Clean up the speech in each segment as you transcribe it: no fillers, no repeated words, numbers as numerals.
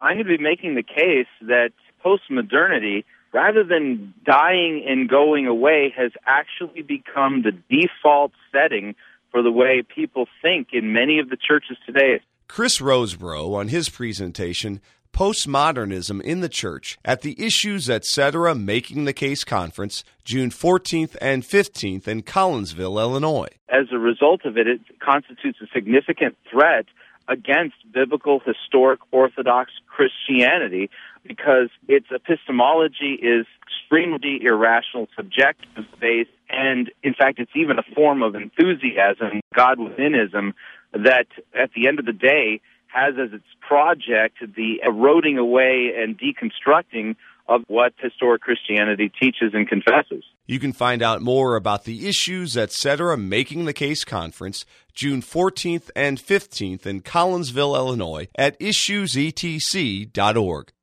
I'm going to be making the case that postmodernity, rather than dying and going away, has actually become the default setting for the way people think in many of the churches today. Chris Roseborough on his presentation, Postmodernism in the Church, at the Issues Etc. Making the Case Conference, June 14th and 15th in Collinsville, Illinois. As a result of it, it constitutes a significant threat against biblical, historic, Orthodox Christianity because its epistemology is extremely irrational, subjective-based, and in fact it's even a form of enthusiasm, God-withinism, that at the end of the day has as its project the eroding away and deconstructing of what historic Christianity teaches and confesses. You can find out more about the Issues Etc. Making the Case Conference, June 14th and 15th in Collinsville, Illinois, at issuesetc.org.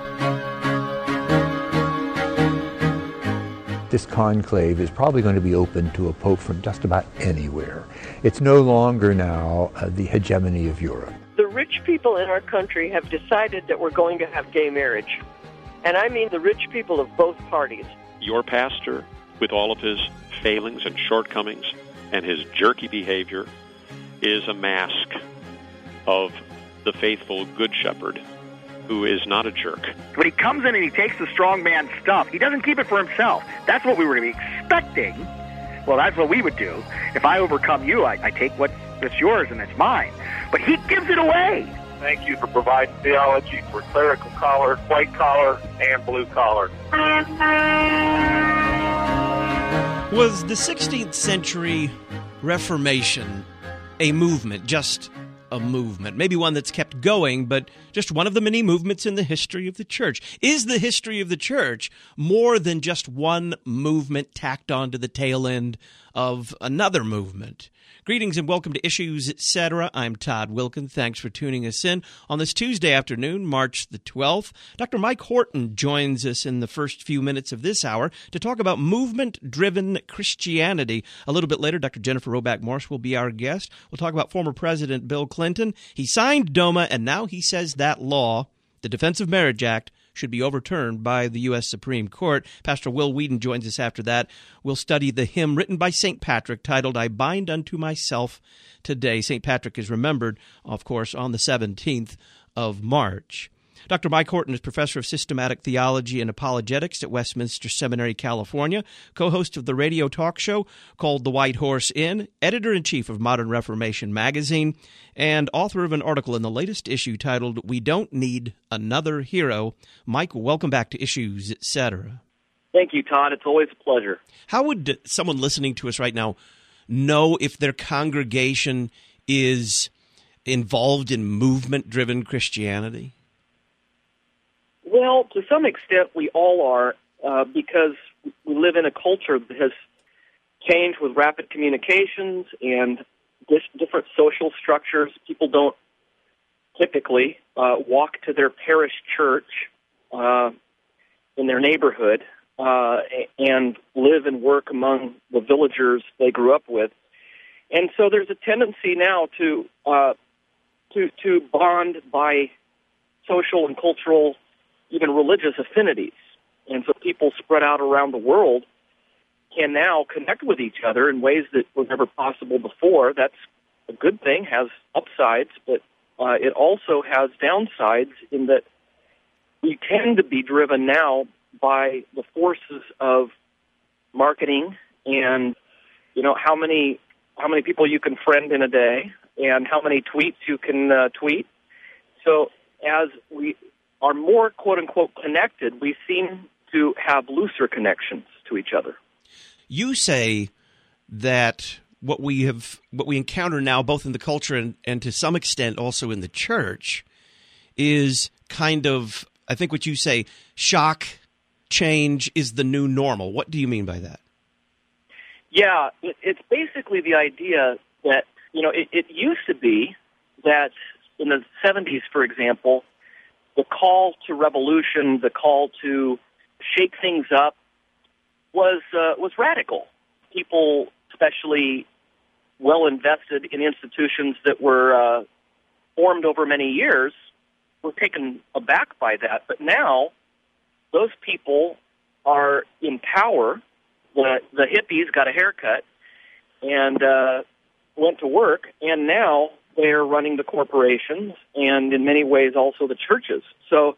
This conclave is probably going to be open to a pope from just about anywhere. It's no longer now the hegemony of Europe. The rich people in our country have decided that we're going to have gay marriage. And I mean the rich people of both parties. Your pastor, with all of his failings and shortcomings and his jerky behavior, is a mask of the faithful good shepherd who is not a jerk. When he comes in and he takes the strong man stuff, he doesn't keep it for himself. That's what we were going to be expecting. Well, that's what we would do. If I overcome you, I take what's yours and it's mine. But he gives it away. Thank you for providing theology for clerical collar, white collar, and blue collar. Was the 16th century Reformation a movement, just a movement? Maybe one that's kept going, but just one of the many movements in the history of the church. Is the history of the church more than just one movement tacked onto the tail end of another movement? Greetings and welcome to Issues Etc. I'm Todd Wilkin. Thanks for tuning us in on this Tuesday afternoon, March the 12th. Dr. Mike Horton joins us in the first few minutes of this hour to talk about movement-driven Christianity. A little bit later, Dr. Jennifer Roback Morse will be our guest. We'll talk about former President Bill Clinton. He signed DOMA, and now he says that law, the Defense of Marriage Act, should be overturned by the U.S. Supreme Court. Pastor Will Whedon joins us after that. We'll study the hymn written by St. Patrick titled, I Bind Unto Myself Today. St. Patrick is remembered, of course, on the 17th of March. Dr. Mike Horton is professor of systematic theology and apologetics at Westminster Seminary, California, co-host of the radio talk show called The White Horse Inn, editor-in-chief of Modern Reformation magazine, and author of an article in the latest issue titled, We Don't Need Another Hero. Mike, welcome back to Issues, Etc. Thank you, Todd. It's always a pleasure. How would someone listening to us right now know if their congregation is involved in movement-driven Christianity? Well, to some extent, we all are, because we live in a culture that has changed with rapid communications and different social structures. People don't typically walk to their parish church in their neighborhood and live and work among the villagers they grew up with. And so there's a tendency now to bond by social and cultural, even religious affinities. And so people spread out around the world can now connect with each other in ways that were never possible before. That's a good thing, has upsides, but it also has downsides in that we tend to be driven now by the forces of marketing and, how many people you can friend in a day and how many tweets you can tweet. So as we are more, quote-unquote, connected, we seem to have looser connections to each other. You say that what we encounter now, both in the culture and to some extent also in the church, is kind of, I think what you say, shock, change is the new normal. What do you mean by that? Yeah, it's basically the idea that, it used to be that in the 70s, for example, the call to revolution, the call to shake things up was radical. People, especially well invested in institutions that were formed over many years, were taken aback by that. But now those people are in power. The hippies got a haircut and went to work, and now they're running the corporations and in many ways also the churches. So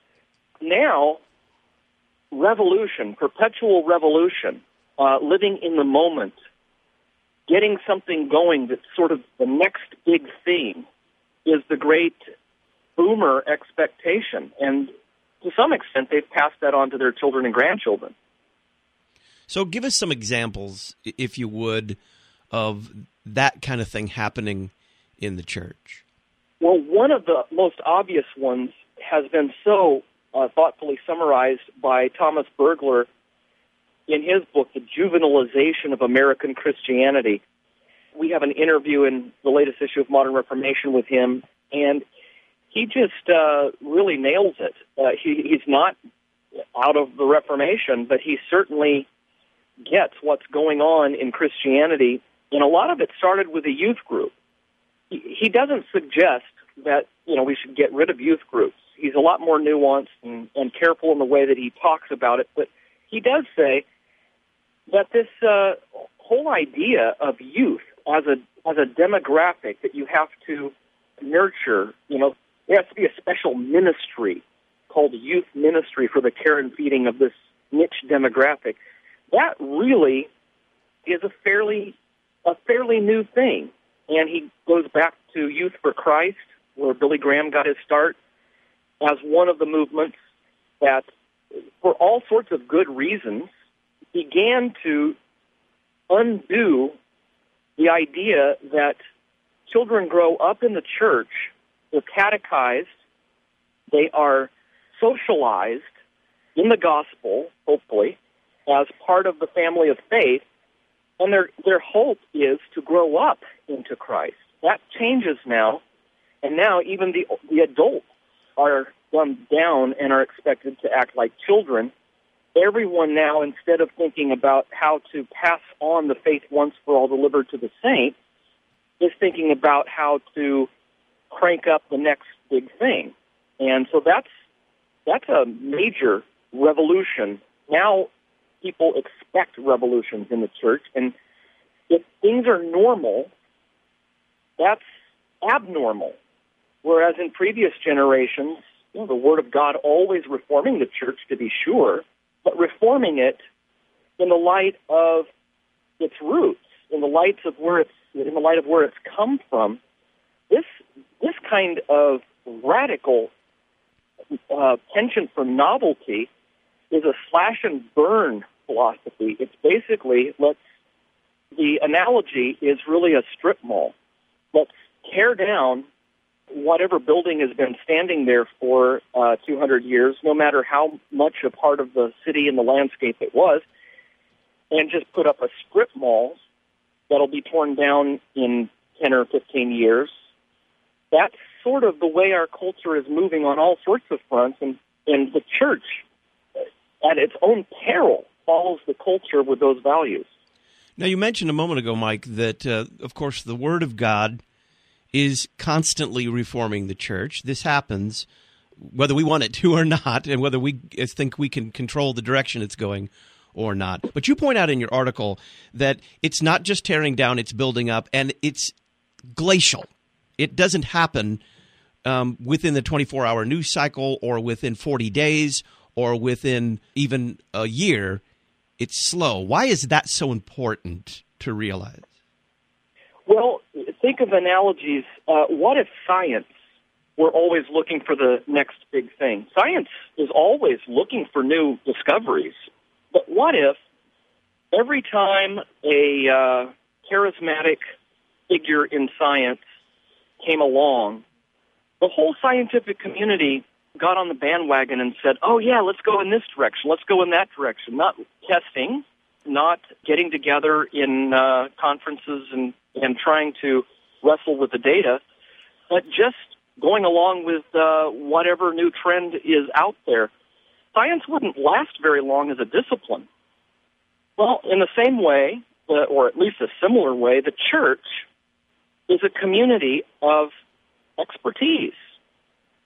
now revolution, perpetual revolution, living in the moment, getting something going that's sort of the next big thing is the great boomer expectation. And to some extent, they've passed that on to their children and grandchildren. So give us some examples, if you would, of that kind of thing happening in the church. Well, one of the most obvious ones has been so thoughtfully summarized by Thomas Bergler in his book, The Juvenilization of American Christianity. We have an interview in the latest issue of Modern Reformation with him, and he just really nails it. He's not out of the Reformation, but he certainly gets what's going on in Christianity, and a lot of it started with a youth group. He doesn't suggest that, we should get rid of youth groups. He's a lot more nuanced and careful in the way that he talks about it, but he does say that this whole idea of youth as a demographic that you have to nurture, there has to be a special ministry called youth ministry for the care and feeding of this niche demographic. That really is a fairly new thing. And he goes back to Youth for Christ, where Billy Graham got his start, as one of the movements that, for all sorts of good reasons, began to undo the idea that children grow up in the church, they're catechized, they are socialized in the gospel, hopefully, as part of the family of faith, and their hope is to grow up into Christ. That changes now, and now even the adults are dumbed down and are expected to act like children. Everyone now, instead of thinking about how to pass on the faith once for all delivered to the saints, is thinking about how to crank up the next big thing. And so that's a major revolution. Now people expect revolutions in the church, and if things are normal, that's abnormal. Whereas in previous generations, the Word of God always reforming the church, to be sure, but reforming it in the light of its roots, in the light of where it's come from. This kind of radical penchant for novelty is a slash and burn philosophy. It's basically, the analogy is really a strip mall. Let's tear down whatever building has been standing there for 200 years, no matter how much a part of the city and the landscape it was, and just put up a strip mall that'll be torn down in 10 or 15 years. That's sort of the way our culture is moving on all sorts of fronts, and the church, at its own peril, follows the culture with those values. Now, you mentioned a moment ago, Mike, that, of course, the Word of God is constantly reforming the church. This happens whether we want it to or not, and whether we think we can control the direction it's going or not. But you point out in your article that it's not just tearing down, it's building up, and it's glacial. It doesn't happen within the 24-hour news cycle or within 40 days or within even a year. It's slow. Why is that so important to realize? Well, think of analogies. What if science were always looking for the next big thing? Science is always looking for new discoveries. But what if every time a charismatic figure in science came along, the whole scientific community got on the bandwagon and said, oh, yeah, let's go in this direction, let's go in that direction, not testing, not getting together in conferences and trying to wrestle with the data, but just going along with whatever new trend is out there. Science wouldn't last very long as a discipline. Well, in the same way, or at least a similar way, the church is a community of expertise.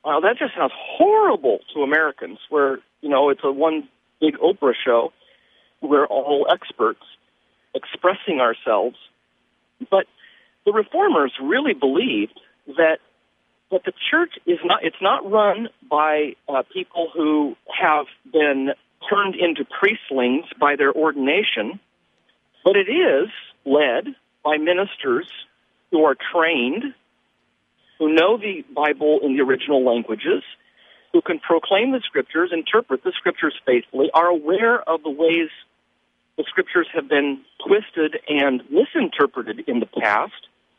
Wow, that just sounds horrible to Americans, where, it's a one big Oprah show. We're all experts expressing ourselves. But the Reformers really believed that the church it's not run by people who have been turned into priestlings by their ordination, but it is led by ministers who are trained, who know the Bible in the original languages, who can proclaim the Scriptures, interpret the Scriptures faithfully, are aware of the ways the Scriptures have been twisted and misinterpreted in the past,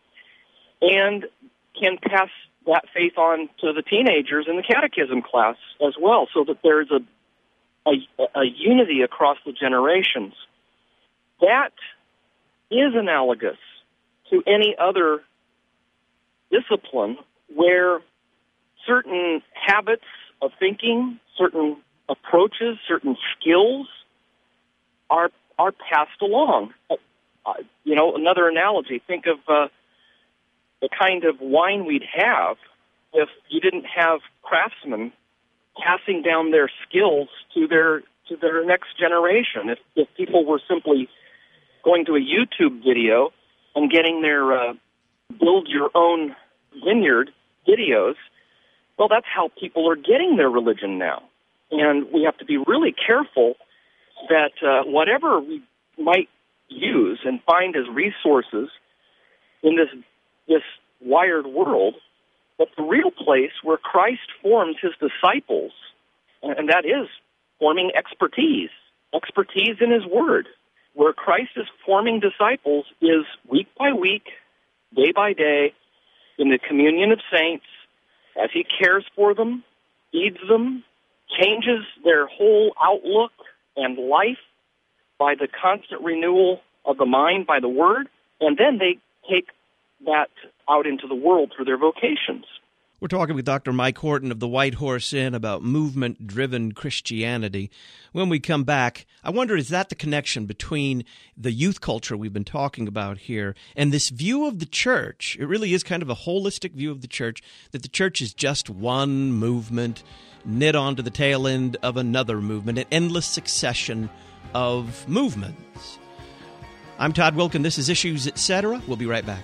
and can pass that faith on to the teenagers in the catechism class as well, so that there's a unity across the generations. That is analogous to any other discipline where certain habits of thinking, certain approaches, certain skills are passed along. Another analogy, think of the kind of wine we'd have if you didn't have craftsmen passing down their skills to their next generation. If people were simply going to a YouTube video and getting their build your own vineyard videos, well, that's how people are getting their religion now. And we have to be really careful that whatever we might use and find as resources in this wired world, but the real place where Christ formed his disciples, and that is forming expertise in his word. Where Christ is forming disciples is week by week, day by day, in the communion of saints, as he cares for them, feeds them, changes their whole outlook and life by the constant renewal of the mind by the word, and then they take that out into the world through their vocations. We're talking with Dr. Mike Horton of the White Horse Inn about movement-driven Christianity. When we come back, I wonder, is that the connection between the youth culture we've been talking about here and this view of the church? It really is kind of a holistic view of the church, that the church is just one movement knit onto the tail end of another movement, an endless succession of movements. I'm Todd Wilken. This is Issues, Etc. We'll be right back.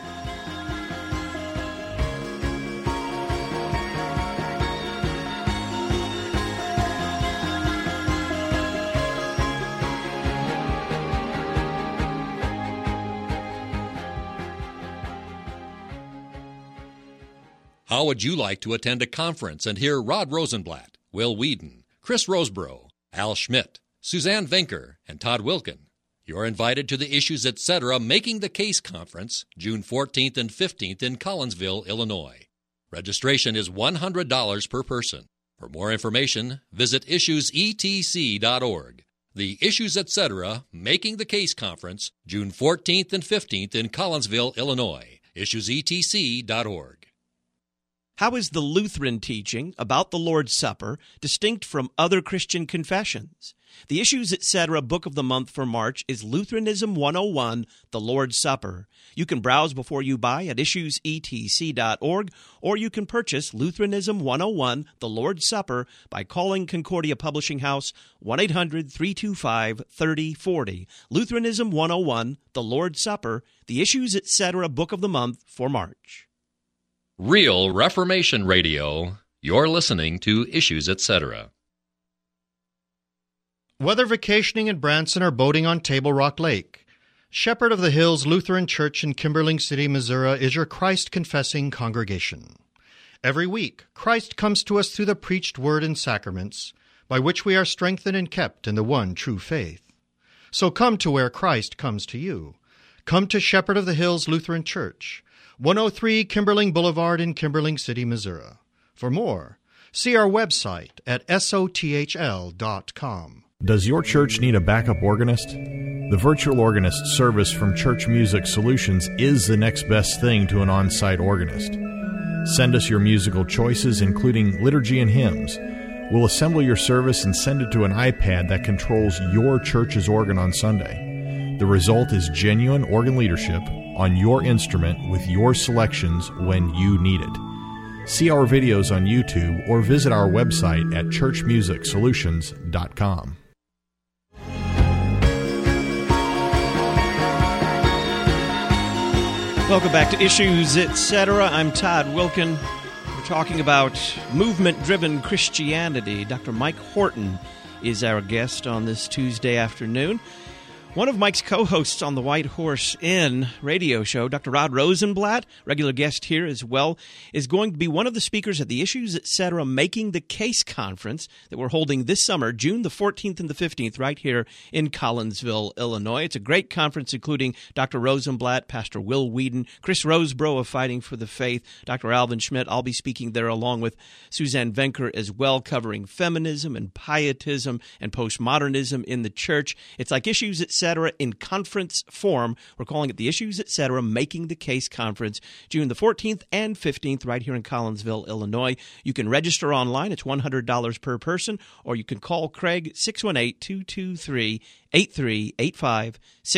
How would you like to attend a conference and hear Rod Rosenblatt, Will Whedon, Chris Roseborough, Al Schmidt, Suzanne Vinker, and Todd Wilken? You're invited to the Issues Etc. Making the Case Conference, June 14th and 15th in Collinsville, Illinois. Registration is $100 per person. For more information, visit issuesetc.org. The Issues Etc. Making the Case Conference, June 14th and 15th in Collinsville, Illinois. issuesetc.org. How is the Lutheran teaching about the Lord's Supper distinct from other Christian confessions? The Issues Etc. Book of the Month for March is Lutheranism 101, The Lord's Supper. You can browse before you buy at issuesetc.org, or you can purchase Lutheranism 101, The Lord's Supper by calling Concordia Publishing House 1-800-325-3040. Lutheranism 101, The Lord's Supper, the Issues Etc. Book of the Month for March. Real Reformation Radio. You're listening to Issues Etc. Whether vacationing in Branson or boating on Table Rock Lake, Shepherd of the Hills Lutheran Church in Kimberling City, Missouri is your Christ-confessing congregation. Every week, Christ comes to us through the preached word and sacraments, by which we are strengthened and kept in the one true faith. So come to where Christ comes to you. Come to Shepherd of the Hills Lutheran Church, 103 Kimberling Boulevard in Kimberling City, Missouri. For more, see our website at sothl.com. Does your church need a backup organist? The virtual organist service from Church Music Solutions is the next best thing to an on-site organist. Send us your musical choices, including liturgy and hymns. We'll assemble your service and send it to an iPad that controls your church's organ on Sunday. The result is genuine organ leadership on your instrument with your selections when you need it. See our videos on YouTube or visit our website at churchmusicsolutions.com. Welcome back to Issues, Etc. I'm Todd Wilken. We're talking about movement-driven Christianity. Dr. Mike Horton is our guest on this Tuesday afternoon. One of Mike's co-hosts on the White Horse Inn radio show, Dr. Rod Rosenblatt, regular guest here as well, is going to be one of the speakers at the Issues, Etc. Making the Case conference that we're holding this summer, June the 14th and the 15th, right here in Collinsville, Illinois. It's a great conference, including Dr. Rosenblatt, Pastor Will Whedon, Chris Rosebrough of Fighting for the Faith, Dr. Alvin Schmidt. I'll be speaking there along with Suzanne Venker as well, covering feminism and pietism and postmodernism in the church. It's like Issues, Etc. in conference form. We're calling it the Issues, Etc. Making the Case Conference, June the 14th and 15th, right here in Collinsville, Illinois. You can register online. It's $100 per person, or you can call Craig, 618-223-8385,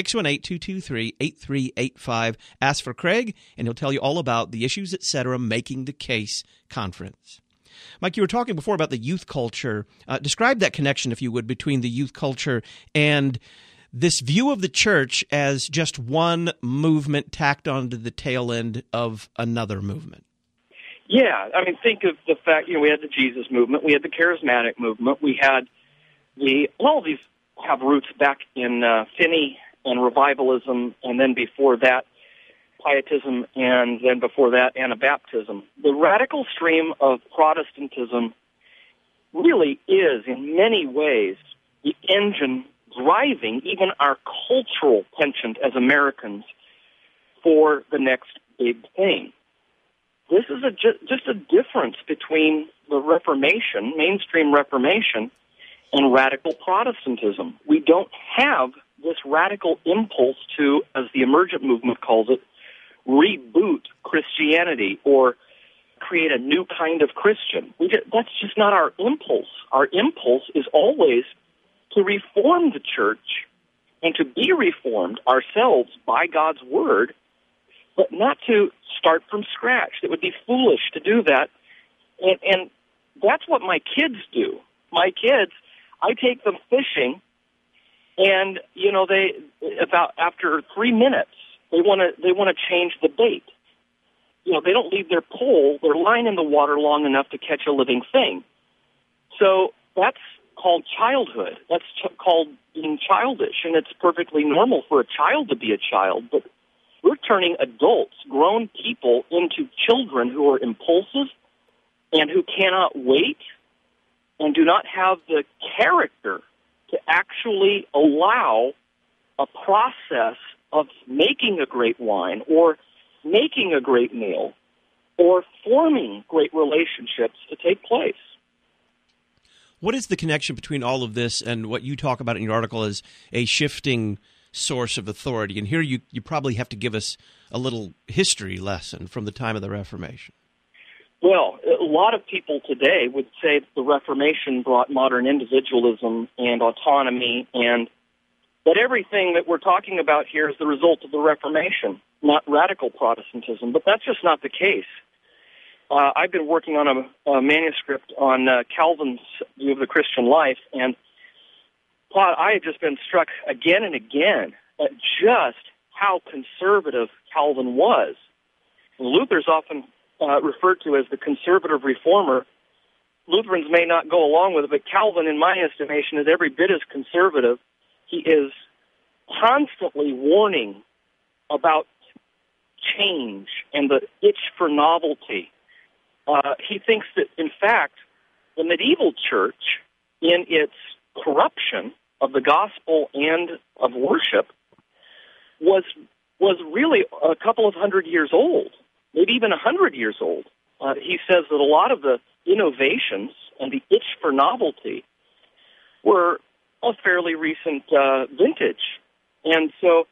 618-223-8385. Ask for Craig, and he'll tell you all about the Issues, Etc. Making the Case Conference. Mike, you were talking before about the youth culture. Describe that connection, if you would, between the youth culture and this view of the church as just one movement tacked onto the tail end of another movement. Yeah, I mean, think of the fact, we had the Jesus movement, we had the charismatic movement, we had all of these have roots back in Finney and revivalism, and then before that, pietism, and then before that, Anabaptism. The radical stream of Protestantism really is, in many ways, the engine driving even our cultural penchant as Americans for the next big thing. This is just a difference between the Reformation, mainstream Reformation, and radical Protestantism. We don't have this radical impulse to, as the emergent movement calls it, reboot Christianity or create a new kind of Christian. That's just not our impulse. Our impulse is always to reform the church and to be reformed ourselves by God's Word, but not to start from scratch. It would be foolish to do that. And that's what my kids do. My kids, I take them fishing, and, after 3 minutes, they want to change the bait. They don't leave their their line in the water long enough to catch a living thing. So that's called childhood. That's called being childish, and it's perfectly normal for a child to be a child, but we're turning adults, grown people, into children who are impulsive and who cannot wait and do not have the character to actually allow a process of making a great wine or making a great meal or forming great relationships to take place. What is the connection between all of this and what you talk about in your article as a shifting source of authority? And here you probably have to give us a little history lesson from the time of the Reformation. Well, a lot of people today would say that the Reformation brought modern individualism and autonomy, but everything that we're talking about here is the result of the Reformation, not radical Protestantism. But that's just not the case. I've been working on a manuscript on Calvin's view of the Christian life, and I have just been struck again and again at just how conservative Calvin was. Luther's often referred to as the conservative reformer. Lutherans may not go along with it, but Calvin, in my estimation, is every bit as conservative. He is constantly warning about change and the itch for novelty. He thinks that, in fact, the medieval church, in its corruption of the gospel and of worship, was really a couple of 100 years old, maybe even 100 years old. He says that a lot of the innovations and the itch for novelty were a fairly recent vintage. And so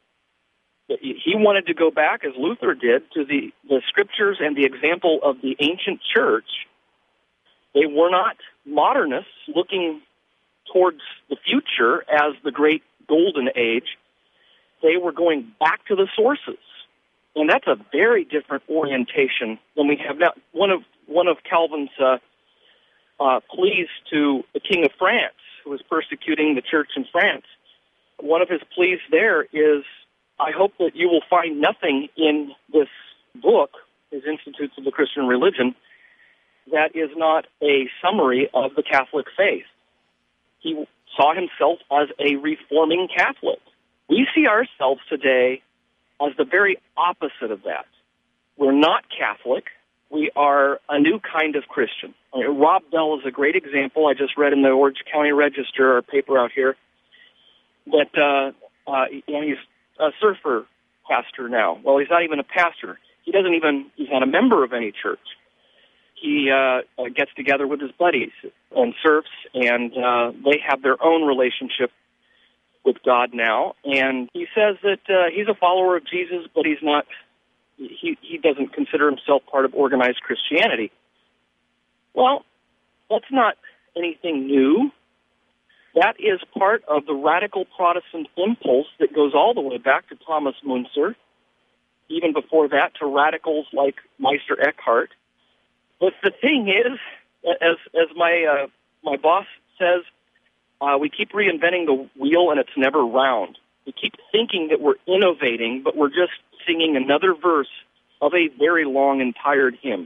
he wanted to go back, as Luther did, to the scriptures and the example of the ancient church. They were not modernists looking towards the future as the great golden age. They were going back to the sources. And that's a very different orientation than we have now. One of Calvin's pleas to the King of France, who was persecuting the church in France, one of his pleas there is, I hope that you will find nothing in this book, his Institutes of the Christian Religion, that is not a summary of the Catholic faith. He saw himself as a reforming Catholic. We see ourselves today as the very opposite of that. We're not Catholic. We are a new kind of Christian. Rob Bell is a great example. I just read in the Orange County Register, our paper out here, that he's a surfer pastor now. Well, he's not even a pastor. He's not a member of any church. He gets together with his buddies and surfs, and they have their own relationship with God now. And he says that he's a follower of Jesus, but he's not. He doesn't consider himself part of organized Christianity. Well, that's not anything new. That is part of the radical Protestant impulse that goes all the way back to Thomas Müntzer, even before that to radicals like Meister Eckhart. But the thing is, as my boss says, we keep reinventing the wheel and it's never round. We keep thinking that we're innovating, but we're just singing another verse of a very long and tired hymn.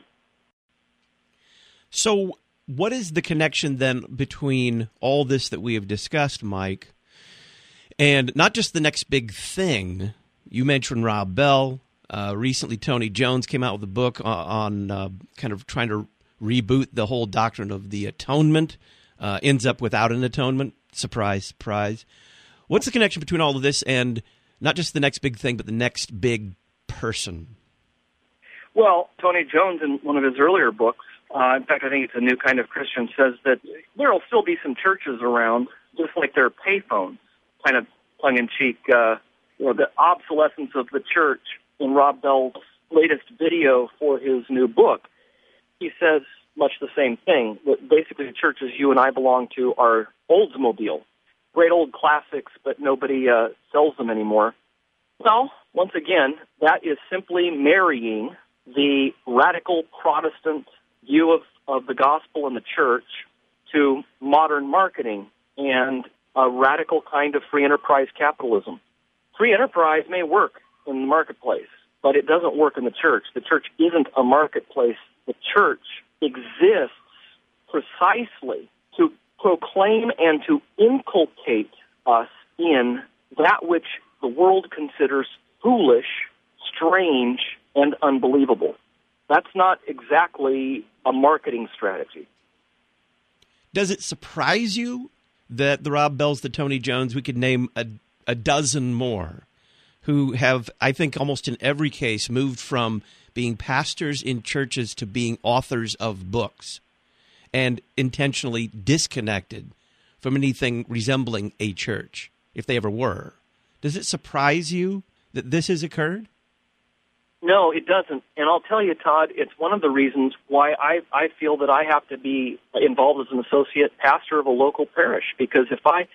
So what is the connection then between all this that we have discussed, Mike, and not just the next big thing? You mentioned Rob Bell. Recently, Tony Jones came out with a book on kind of trying to reboot the whole doctrine of the atonement. Ends up without an atonement. Surprise, surprise. What's the connection between all of this and not just the next big thing, but the next big person? Well, Tony Jones, in one of his earlier books, in fact, I think it's A New Kind of Christian, says that there will still be some churches around, just like there are payphones, kind of tongue-in-cheek, the obsolescence of the church. In Rob Bell's latest video for his new book, he says much the same thing, that basically the churches you and I belong to are Oldsmobile, great old classics, but nobody sells them anymore. Well, once again, that is simply marrying the radical Protestant view of the gospel and the church to modern marketing and a radical kind of free enterprise capitalism. Free enterprise may work in the marketplace, but it doesn't work in the church. The church isn't a marketplace. The church exists precisely to proclaim and to inculcate us in that which the world considers foolish, strange, and unbelievable. That's not exactly a marketing strategy. Does it surprise you that the Rob Bells, the Tony Jones, we could name a dozen more, who have, I think, almost in every case, moved from being pastors in churches to being authors of books and intentionally disconnected from anything resembling a church, if they ever were? Does it surprise you that this has occurred? No, it doesn't. And I'll tell you, Todd, it's one of the reasons why I feel that I have to be involved as an associate pastor of a local parish, because if I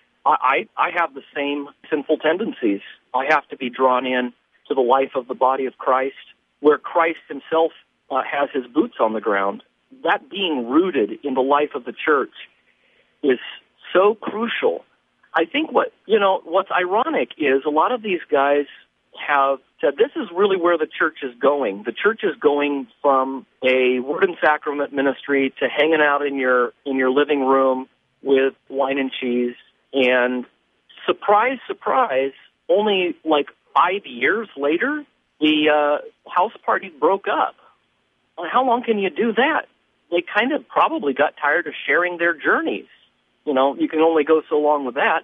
have the same sinful tendencies. I have to be drawn in to the life of the body of Christ, where Christ himself has his boots on the ground. That being rooted in the life of the church is so crucial. I think what's ironic is a lot of these guys have said this is really where the church is going. The church is going from a word and sacrament ministry to hanging out in your living room with wine and cheese. And surprise, surprise, only like 5 years later, the house party broke up. How long can you do that? They kind of probably got tired of sharing their journeys. You can only go so long with that.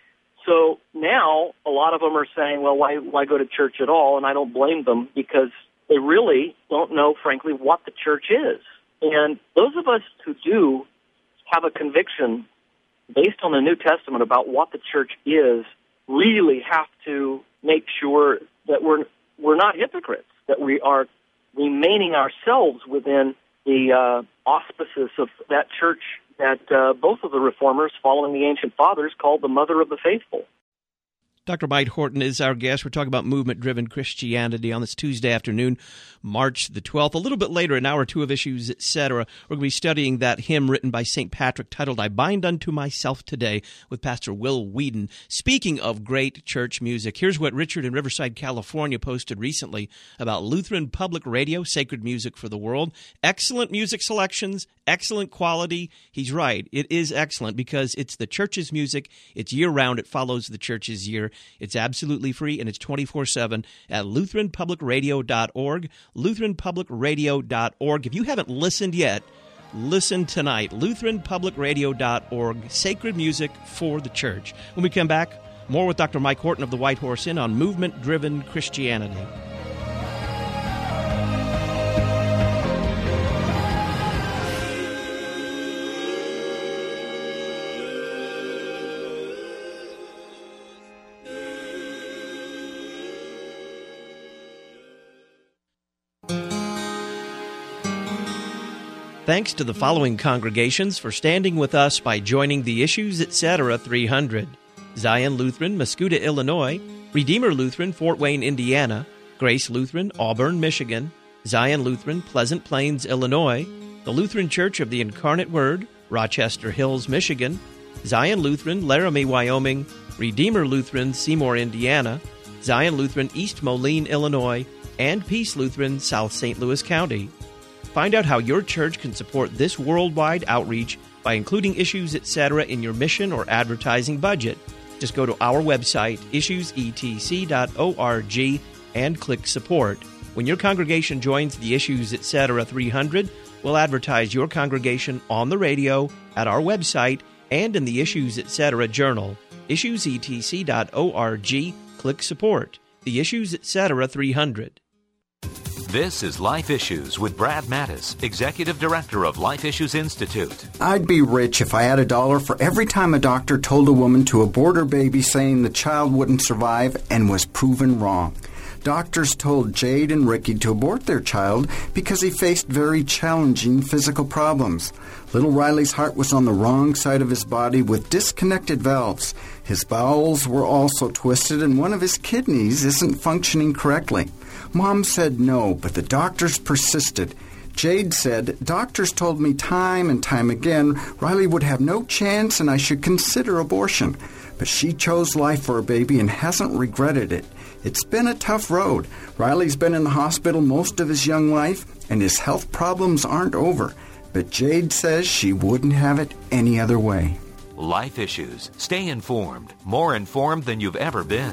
So now a lot of them are saying, well, why go to church at all? And I don't blame them, because they really don't know, frankly, what the church is. And those of us who do have a conviction based on the New Testament about what the church is really have to make sure that we're not hypocrites, that we are remaining ourselves within the auspices of that church that both of the reformers following the ancient fathers called the Mother of the Faithful. Dr. Mike Horton is our guest. We're talking about movement-driven Christianity on this Tuesday afternoon, March the 12th. A little bit later, in hour 2 of Issues, Etc., we're going to be studying that hymn written by St. Patrick titled, I Bind Unto Myself Today, with Pastor Will Whedon. Speaking of great church music, here's what Richard in Riverside, California posted recently about Lutheran Public Radio, Sacred Music for the World. Excellent music selections, excellent quality. He's right. It is excellent because it's the church's music. It's year-round. It follows the church's year. It's absolutely free, and it's 24/7 at LutheranPublicRadio.org, LutheranPublicRadio.org. If you haven't listened yet, listen tonight. LutheranPublicRadio.org, sacred music for the church. When we come back, more with Dr. Mike Horton of the White Horse Inn on movement-driven Christianity. Thanks to the following congregations for standing with us by joining the Issues Etc. 300. Zion Lutheran, Mascoutah, Illinois. Redeemer Lutheran, Fort Wayne, Indiana. Grace Lutheran, Auburn, Michigan. Zion Lutheran, Pleasant Plains, Illinois. The Lutheran Church of the Incarnate Word, Rochester Hills, Michigan. Zion Lutheran, Laramie, Wyoming. Redeemer Lutheran, Seymour, Indiana. Zion Lutheran, East Moline, Illinois. And Peace Lutheran, South St. Louis County. Find out how your church can support this worldwide outreach by including Issues Etc. in your mission or advertising budget. Just go to our website, issuesetc.org, and click Support. When your congregation joins the Issues Etc. 300, we'll advertise your congregation on the radio, at our website, and in the Issues Etc. journal. issuesetc.org, click Support. The Issues Etc. 300. This is Life Issues with Brad Mattis, Executive Director of Life Issues Institute. I'd be rich if I had $1 for every time a doctor told a woman to abort her baby saying the child wouldn't survive and was proven wrong. Doctors told Jade and Ricky to abort their child because he faced very challenging physical problems. Little Riley's heart was on the wrong side of his body with disconnected valves. His bowels were also twisted and one of his kidneys isn't functioning correctly. Mom said no, but the doctors persisted. Jade said, doctors told me time and time again Riley would have no chance and I should consider abortion. But she chose life for her baby and hasn't regretted it. It's been a tough road. Riley's been in the hospital most of his young life, and his health problems aren't over. But Jade says she wouldn't have it any other way. Life Issues. Stay informed. More informed than you've ever been.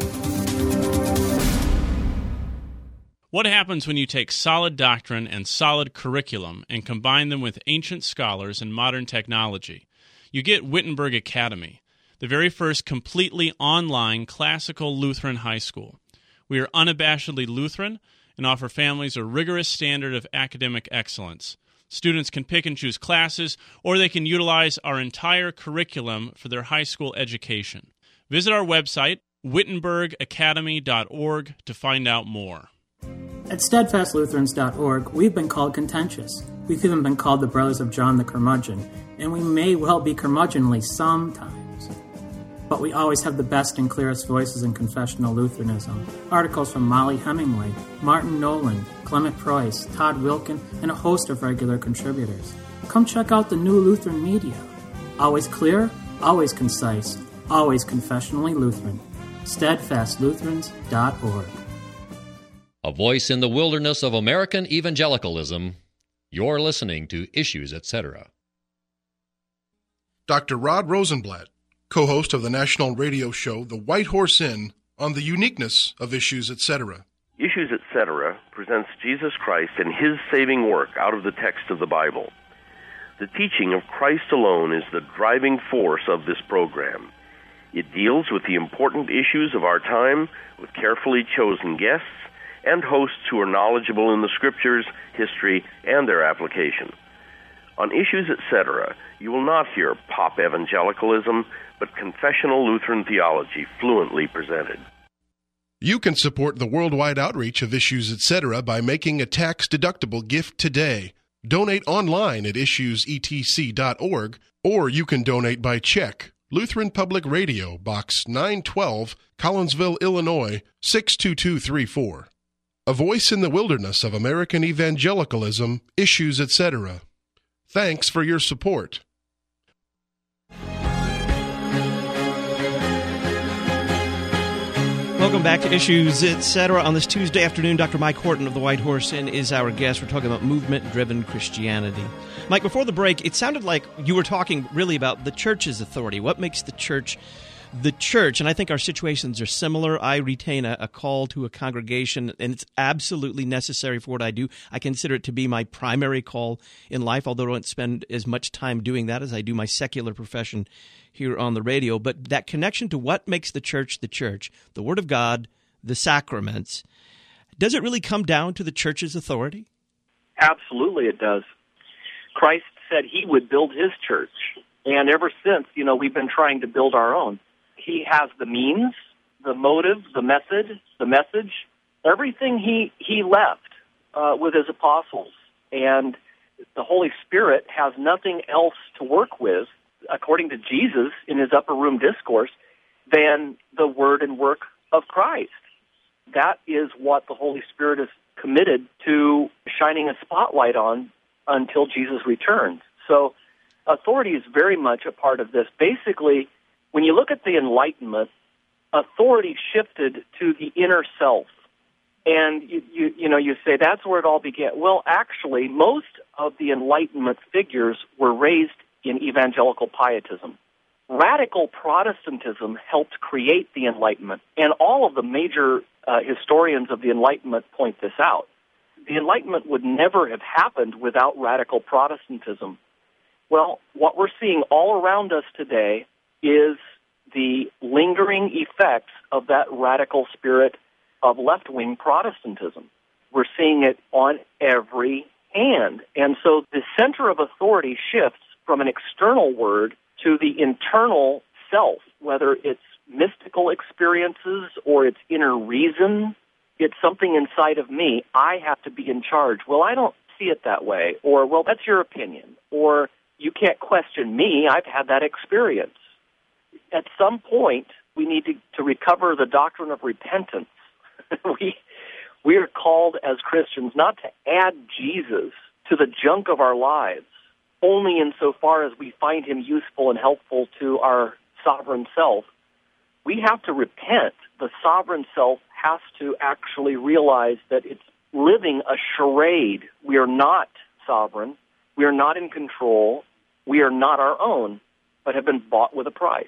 What happens when you take solid doctrine and solid curriculum and combine them with ancient scholars and modern technology? You get Wittenberg Academy, the very first completely online classical Lutheran high school. We are unabashedly Lutheran and offer families a rigorous standard of academic excellence. Students can pick and choose classes, or they can utilize our entire curriculum for their high school education. Visit our website, wittenbergacademy.org, to find out more. At steadfastlutherans.org, we've been called contentious. We've even been called the Brothers of John the Curmudgeon, and we may well be curmudgeonly sometimes. But we always have the best and clearest voices in confessional Lutheranism. Articles from Molly Hemingway, Martin Nolan, Clement Preuss, Todd Wilkin, and a host of regular contributors. Come check out the new Lutheran media. Always clear, always concise, always confessionally Lutheran. steadfastlutherans.org. A voice in the wilderness of American evangelicalism. You're listening to Issues, Etc. Dr. Rod Rosenblatt, co-host of the national radio show The White Horse Inn, on the uniqueness of Issues, Etc. Issues, Etc. presents Jesus Christ and His saving work out of the text of the Bible. The teaching of Christ alone is the driving force of this program. It deals with the important issues of our time with carefully chosen guests and hosts who are knowledgeable in the Scriptures, history, and their application. On Issues, Etc., you will not hear pop evangelicalism, but confessional Lutheran theology fluently presented. You can support the worldwide outreach of Issues, Etc. by making a tax-deductible gift today. Donate online at issuesetc.org, or you can donate by check. Lutheran Public Radio, Box 912, Collinsville, Illinois, 62234. A voice in the wilderness of American evangelicalism, issues, etc. Thanks for your support. Welcome back to Issues, Etc. On this Tuesday afternoon, Dr. Mike Horton of the White Horse Inn is our guest. We're talking about movement-driven Christianity. Mike, before the break, it sounded like you were talking really about the church's authority. What makes the church the church? And I think our situations are similar. I retain a call to a congregation, and it's absolutely necessary for what I do. I consider it to be my primary call in life, although I don't spend as much time doing that as I do my secular profession here on the radio. But that connection to what makes the church, the Word of God, the sacraments, does it really come down to the church's authority? Absolutely it does. Christ said he would build his church, and ever since, we've been trying to build our own. He has the means, the motive, the message, everything he left with his apostles. And the Holy Spirit has nothing else to work with, according to Jesus in his upper room discourse, than the word and work of Christ. That is what the Holy Spirit is committed to shining a spotlight on until Jesus returns. So authority is very much a part of this. Basically, when you look at the Enlightenment, authority shifted to the inner self. And you say that's where it all began. Well, actually, most of the Enlightenment figures were raised in evangelical pietism. Radical Protestantism helped create the Enlightenment, and all of the major historians of the Enlightenment point this out. The Enlightenment would never have happened without radical Protestantism. Well, what we're seeing all around us today is the lingering effects of that radical spirit of left-wing Protestantism. We're seeing it on every hand. And so the center of authority shifts from an external word to the internal self, whether it's mystical experiences or it's inner reason. It's something inside of me. I have to be in charge. Well, I don't see it that way. Or, well, that's your opinion. Or, you can't question me. I've had that experience. At some point, we need to recover the doctrine of repentance. We are called as Christians not to add Jesus to the junk of our lives, only insofar as we find him useful and helpful to our sovereign self. We have to repent. The sovereign self has to actually realize that it's living a charade. We are not sovereign. We are not in control. We are not our own, but have been bought with a price.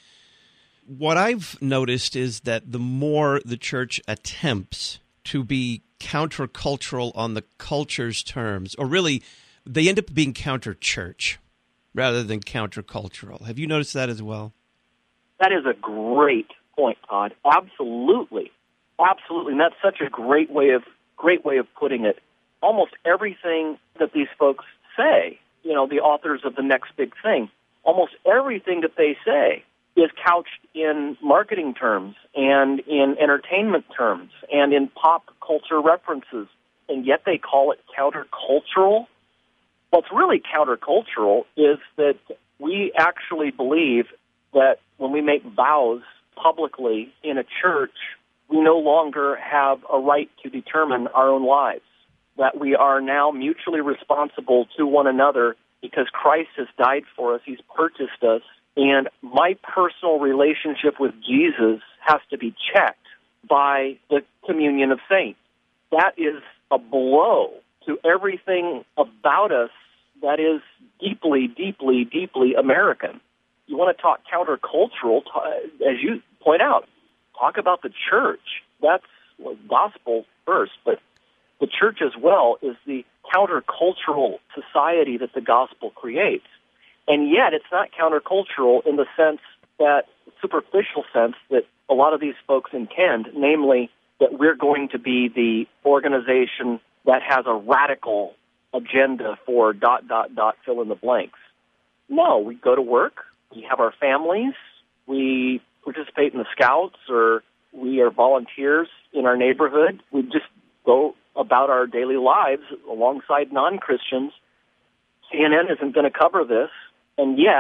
What I've noticed is that the more the church attempts to be countercultural on the culture's terms, or really they end up being counter-church rather than countercultural. Have you noticed that as well? That is a great point, Todd. Absolutely. Absolutely. And that's such a great way of putting it. Almost everything that these folks say, the authors of The Next Big Thing, almost everything that they say is couched in marketing terms and in entertainment terms and in pop culture references, and yet they call it countercultural. What's really countercultural is that we actually believe that when we make vows publicly in a church, we no longer have a right to determine our own lives, that we are now mutually responsible to one another because Christ has died for us, he's purchased us, and my personal relationship with Jesus has to be checked by the communion of saints. That is a blow to everything about us that is deeply, deeply, deeply American. You want to talk countercultural, as you point out, talk about the church. That's gospel first, but the church as well is the countercultural society that the gospel creates. And yet it's not countercultural in the sense that, superficial sense that a lot of these folks intend, namely that we're going to be the organization that has a radical agenda for ... fill in the blanks. No, we go to work, we have our families, we participate in the Scouts, or we are volunteers in our neighborhood. We just go about our daily lives alongside non-Christians. CNN isn't going to cover this, and yet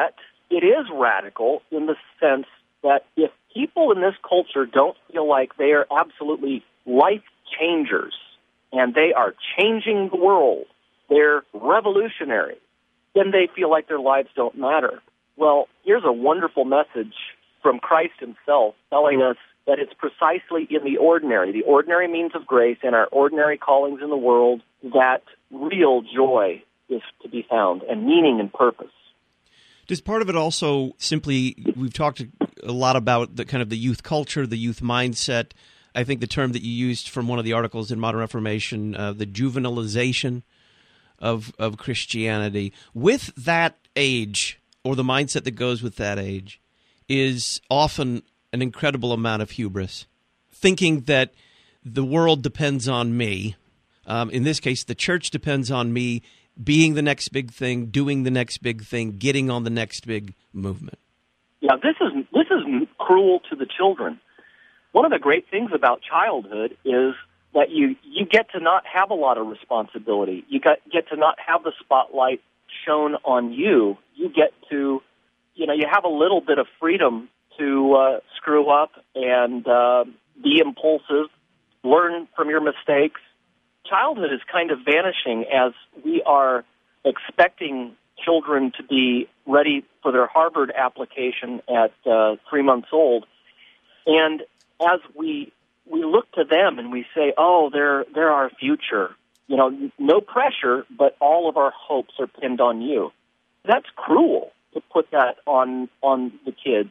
it is radical in the sense that if people in this culture don't feel like they are absolutely life changers and they are changing the world, they're revolutionary, then they feel like their lives don't matter. Well, here's a wonderful message from Christ himself telling us that it's precisely in the ordinary means of grace and our ordinary callings in the world that real joy is to be found and meaning and purpose. Does part of it also simply, we've talked a lot about the kind of the youth culture, the youth mindset. I think the term that you used from one of the articles in Modern Reformation, the juvenilization of Christianity. With that age, or the mindset that goes with that age, is often an incredible amount of hubris, thinking that the world depends on me. In this case, the church depends on me being the next big thing, doing the next big thing, getting on the next big movement. Yeah, this is cruel to the children. One of the great things about childhood is that you get to not have a lot of responsibility. You get to not have the spotlight shown on you. You get to, you have a little bit of freedom to screw up and be impulsive, learn from your mistakes. Childhood is kind of vanishing as we are expecting children to be ready for their Harvard application at 3 months old. And as we look to them and we say, oh, they're our future, no pressure, but all of our hopes are pinned on you. That's cruel to put that on the kids.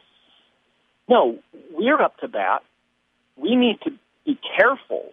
No, we're up to bat. We need to be careful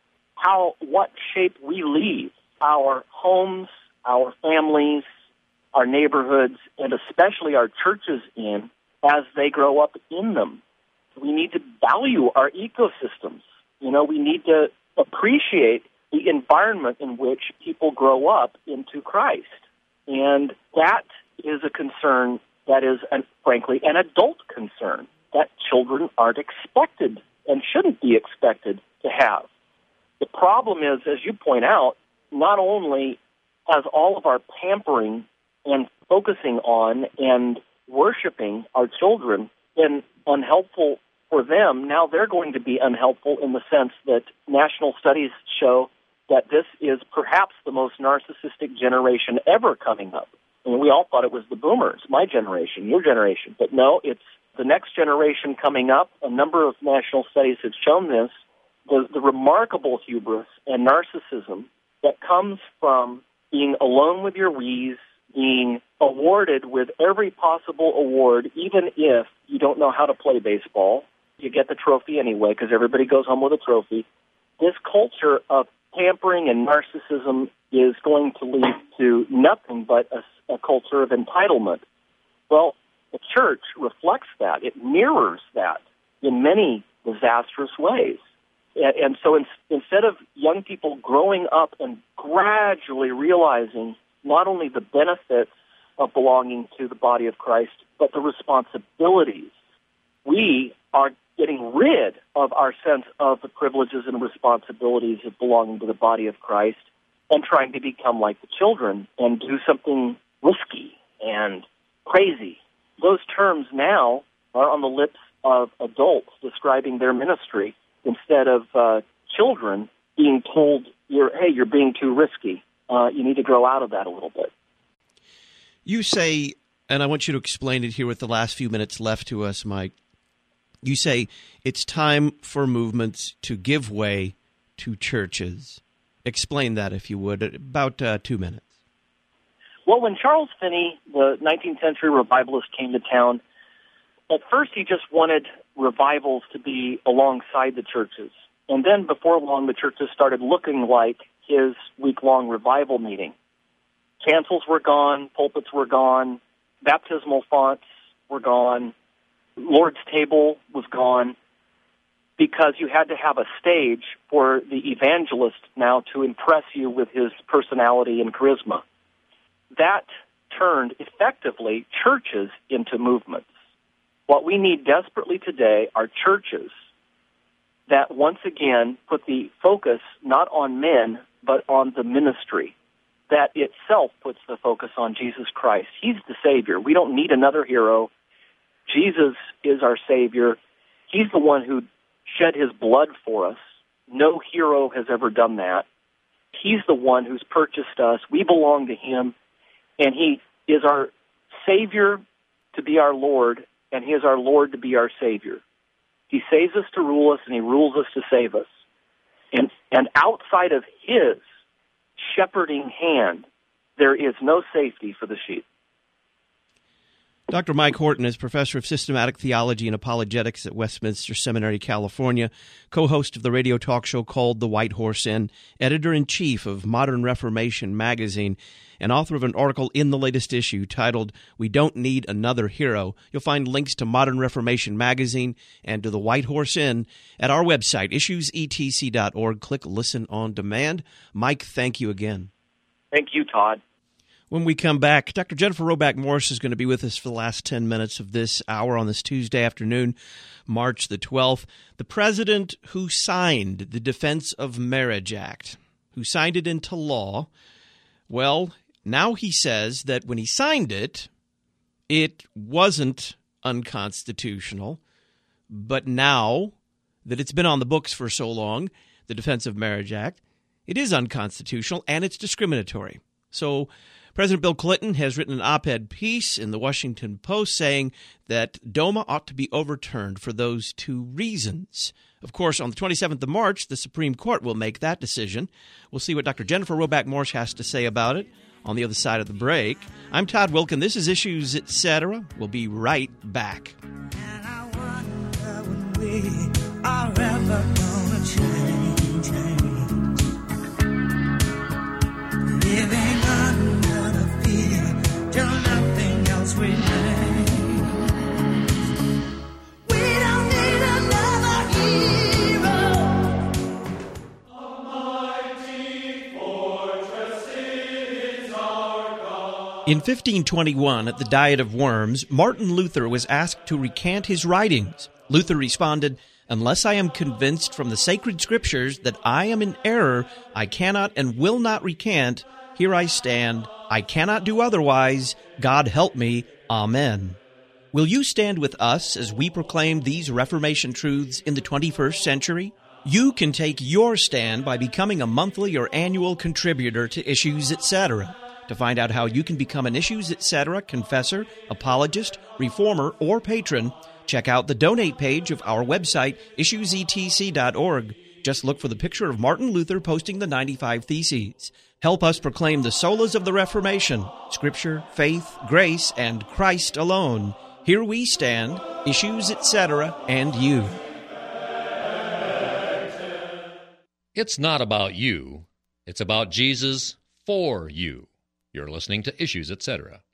what shape we leave our homes, our families, our neighborhoods, and especially our churches in as they grow up in them. We need to value our ecosystems. We need to appreciate the environment in which people grow up into Christ. And that is a concern that is, frankly, an adult concern that children aren't expected and shouldn't be expected to have. The problem is, as you point out, not only has all of our pampering and focusing on and worshiping our children been unhelpful for them, now they're going to be unhelpful in the sense that national studies show that this is perhaps the most narcissistic generation ever coming up. And we all thought it was the boomers, my generation, your generation. But no, it's the next generation coming up. A number of national studies have shown this. The remarkable hubris and narcissism that comes from being alone with your wheeze, being awarded with every possible award, even if you don't know how to play baseball. You get the trophy anyway because everybody goes home with a trophy. This culture of pampering and narcissism is going to lead to nothing but a culture of entitlement. Well, the church reflects that. It mirrors that in many disastrous ways. And so instead of young people growing up and gradually realizing not only the benefits of belonging to the body of Christ, but the responsibilities, we are getting rid of our sense of the privileges and responsibilities of belonging to the body of Christ and trying to become like the children and do something risky and crazy. Those terms now are on the lips of adults describing their ministry instead of children being told, you're being too risky. You need to grow out of that a little bit. You say, and I want you to explain it here with the last few minutes left to us, Mike, you say it's time for movements to give way to churches. Explain that, if you would, about 2 minutes. Well, when Charles Finney, the 19th century revivalist, came to town, at first he just wanted revivals to be alongside the churches. And then before long, the churches started looking like his week-long revival meeting. Chancels were gone, pulpits were gone, baptismal fonts were gone, Lord's table was gone, because you had to have a stage for the evangelist now to impress you with his personality and charisma. That turned, effectively, churches into movements. What we need desperately today are churches that once again put the focus not on men, but on the ministry. that itself puts the focus on Jesus Christ. He's the Savior. We don't need another hero. Jesus is our Savior. He's the one who shed his blood for us. No hero has ever done that. He's the one who's purchased us. We belong to him, and he is our Savior to be our Lord, and he is our Lord to be our Savior. He saves us to rule us, and he rules us to save us. And outside of his shepherding hand, there is no safety for the sheep. Dr. Mike Horton is professor of systematic theology and apologetics at Westminster Seminary, California, co-host of the radio talk show called The White Horse Inn, editor-in-chief of Modern Reformation magazine, and author of an article in the latest issue titled We Don't Need Another Hero. You'll find links to Modern Reformation magazine and to The White Horse Inn at our website, issuesetc.org. Click Listen on Demand. Mike, thank you again. Thank you, Todd. When we come back, Dr. Jennifer Roback Morse is going to be with us for the last 10 minutes of this hour on this Tuesday afternoon, March the 12th. The president who signed the Defense of Marriage Act, who signed it into law, well, now he says that when he signed it, it wasn't unconstitutional. But now that it's been on the books for so long, the Defense of Marriage Act, it is unconstitutional and it's discriminatory. So President Bill Clinton has written an op-ed piece in the Washington Post saying that DOMA ought to be overturned for those two reasons. Of course, on the 27th of March, the Supreme Court will make that decision. We'll see what Dr. Jennifer Roback Morse has to say about it on the other side of the break. I'm Todd Wilkin. This is Issues, Etc. We'll be right back. And I wonder when we are ever gonna change. Living under the fear till nothing else remains. We don't need another hero. A mighty fortress is our God. In 1521, at the Diet of Worms, Martin Luther was asked to recant his writings. Luther responded, "Unless I am convinced from the sacred scriptures that I am in error, I cannot and will not recant. Here I stand. I cannot do otherwise. God help me. Amen." Will you stand with us as we proclaim these Reformation truths in the 21st century? You can take your stand by becoming a monthly or annual contributor to Issues, Etc. To find out how you can become an Issues, Etc. confessor, apologist, reformer, or patron, check out the donate page of our website, issuesetc.org. Just look for the picture of Martin Luther posting the 95 Theses. Help us proclaim the solas of the Reformation, Scripture, faith, grace, and Christ alone. Here we stand, Issues, Etc., and you. It's not about you. It's about Jesus for you. You're listening to Issues, Etc.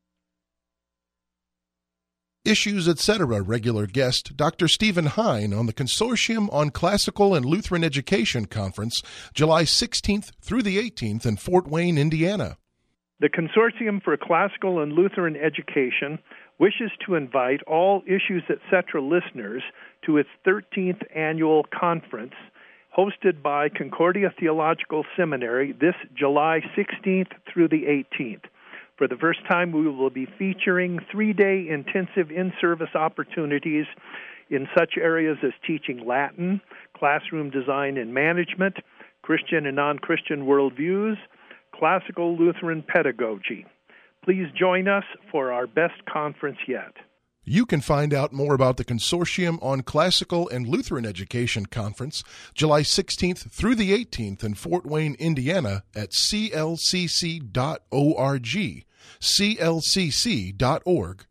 Issues, Etc. regular guest Dr. Stephen Hine on the Consortium on Classical and Lutheran Education Conference, July 16th through the 18th in Fort Wayne, Indiana. The Consortium for Classical and Lutheran Education wishes to invite all Issues, Etc. listeners to its 13th annual conference hosted by Concordia Theological Seminary this July 16th through the 18th. For the first time, we will be featuring 3-day intensive in-service opportunities in such areas as teaching Latin, classroom design and management, Christian and non-Christian worldviews, classical Lutheran pedagogy. Please join us for our best conference yet. You can find out more about the Consortium on Classical and Lutheran Education Conference, July 16th through the 18th in Fort Wayne, Indiana at clcc.org. clcc.org.